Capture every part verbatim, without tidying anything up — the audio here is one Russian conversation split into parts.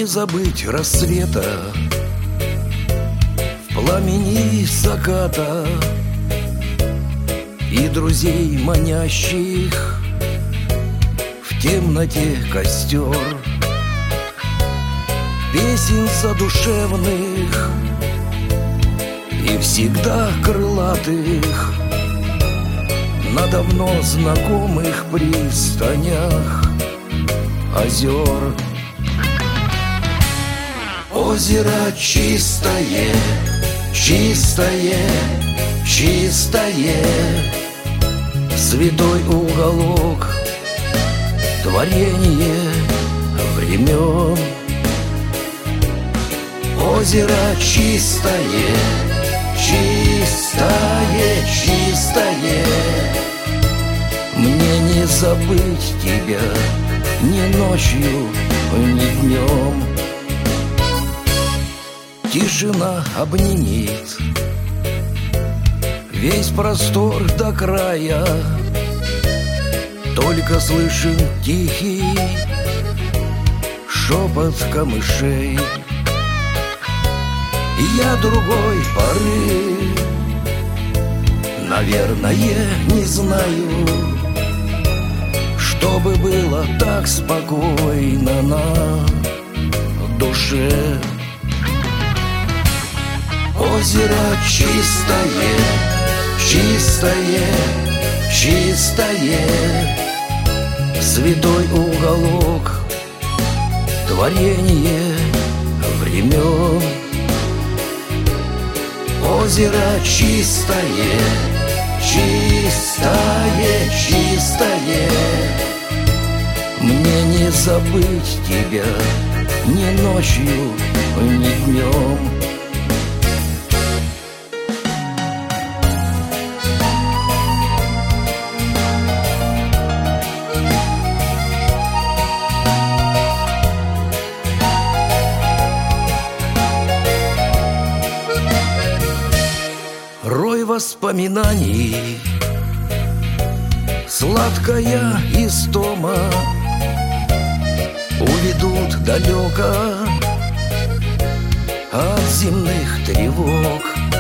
не забыть рассвета в пламени заката и друзей манящих в темноте костер, песен задушевных и всегда крылатых на давно знакомых пристанях озер. Озеро чистое, чистое, чистое, святой уголок, творение времен. Озеро чистое, чистое, чистое, мне не забыть тебя ни ночью, ни днем. Тишина обнимет весь простор до края, только слышен тихий шепот камышей. Я другой поры, наверное, не знаю, чтобы было так спокойно на душе. Озеро чистое, чистое, чистое, святой уголок, творение времен. Озеро чистое, чистое, чистое, мне не забыть тебя ни ночью, ни днем. Рой воспоминаний, сладкая истома уведут далеко от земных тревог.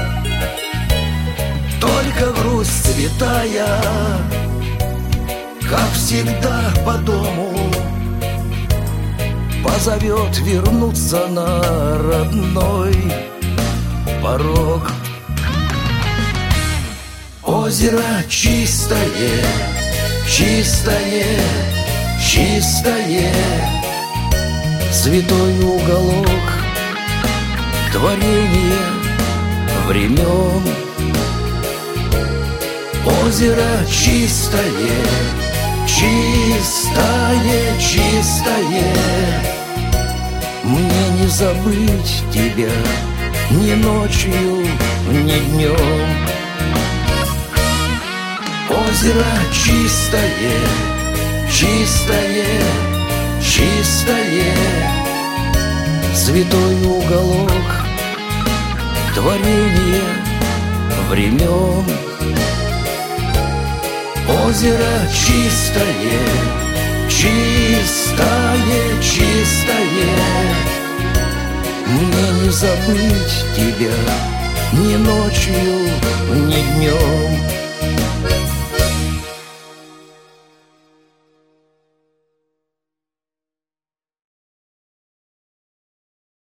Только грусть святая, как всегда по дому, позовет вернуться на родной порог. Озеро чистое, чистое, чистое, святой уголок, творение времен. Озеро чистое, чистое, чистое, мне не забыть тебя ни ночью, ни днем. Озеро чистое, чистое, чистое, святой уголок, творение времен. Озеро чистое, чистое, чистое, мне не забыть тебя ни ночью, ни днем.